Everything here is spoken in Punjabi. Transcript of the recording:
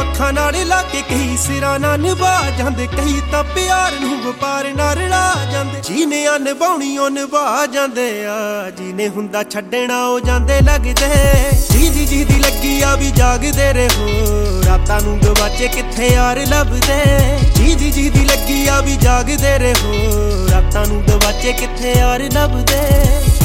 ਅੱਖਾਂ ਨਾਲ ਲਾ ਕੇ ਕਈ ਸਿਰਾਂ ਨਾਲ ਨਿਭਾ ਜਾਂਦੇ, ਕਈ ਤਾਂ ਪਿਆਰ ਨੂੰ ਵਪਾਰ ਨਾਲ ਰਲਾ ਜਾਂਦੇ। ਜਿਹਨੇ ਨਿਭਾਉਣੀ ਉਹ ਨਿਭਾ ਜਾਂਦੇ ਆ, ਜਿਹਨੇ ਹੁੰਦਾ ਛੱਡਣਾ ਉਹ ਜਾਂਦੇ ਲੱਗਦੇ। ਜਿਹਦੀ ਲੱਗੀ ਆ ਵੀ ਜਾਗਦੇ ਰਹੋ, ਰਾਤਾਂ ਨੂੰ ਗਵਾਚੇ ਕਿੱਥੇ ਯਾਰ ਲੱਭਦੇ। ਜਿਹਦੀ ਲੱਗੀ ਆ ਵੀ ਜਾਗਦੇ ਰਹੋ, ਰਾਤਾਂ ਨੂੰ ਗਵਾਚੇ ਕਿੱਥੇ ਯਾਰ ਲੱਭਦੇ।